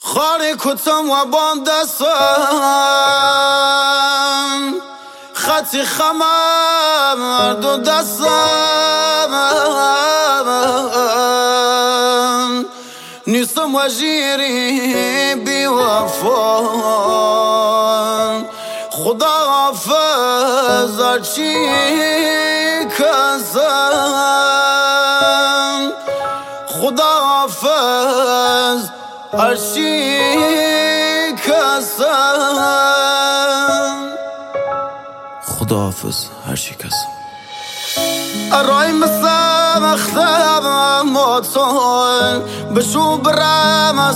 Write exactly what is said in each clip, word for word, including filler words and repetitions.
خاری کتم و باندستم خطی خمر دو دستم نیستم و جیری بی وفا خدا حافظ هرچی کسم خدا حافظ هرچی کسم خدا حافظ هرچی کسم الرأي مسام اختام موتون بشو برامس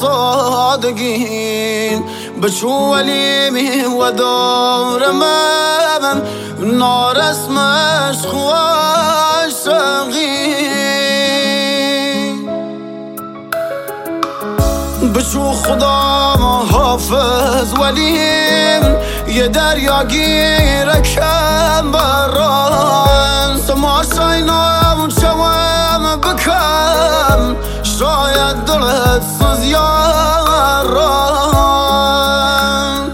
وصادقين بشو وليمي ودور مامم نار اسمش خواشقين بشو خدا حافظ ولیم یه دریا گیره کم بران سماشای نامون شوام بکم شاید دلت سوز یاران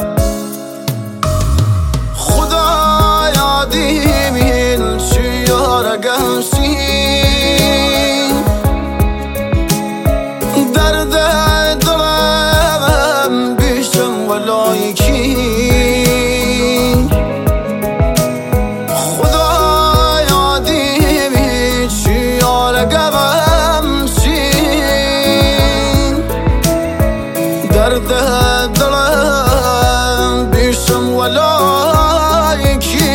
خدا یادیمین چی یاره گمشین درد دلم بیشم ولایکی درد دلم بیشم ولایکی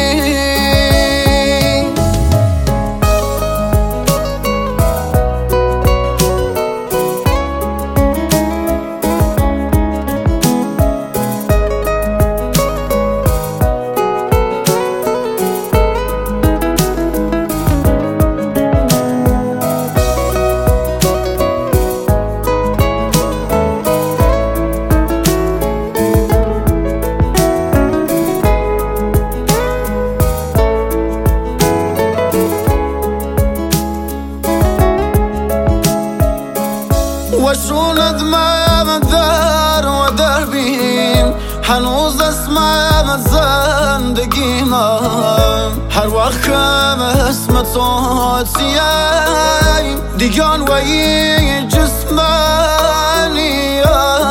وشون دمام در و دربیم هنوز اسمم زندگیم هر وقت کم اسم تو سیم دیگان و یه جسمانیم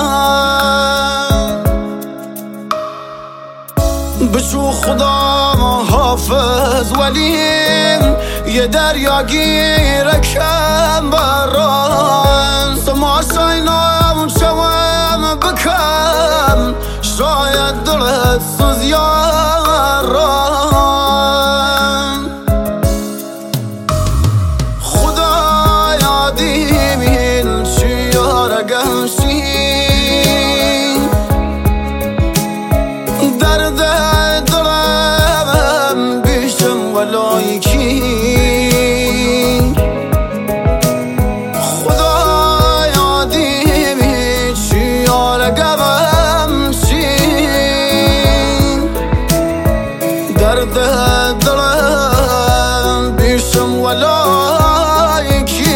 بشو خدا حافظ ولیم یه دریا گیره کم بران سماشای نامون شوام بکم شاید دلت سوز یاران خدا یادیمین چی یاره گمشین درد دلم بیشم ولایکی درد دلم بیشم ولایکی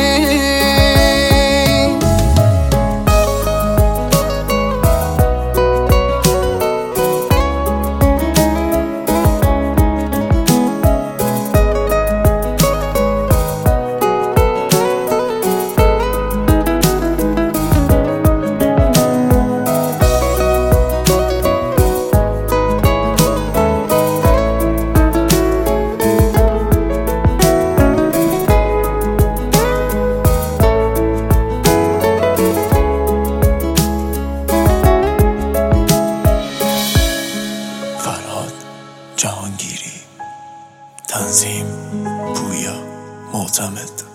جهانگیری تنظیم پویا معتمد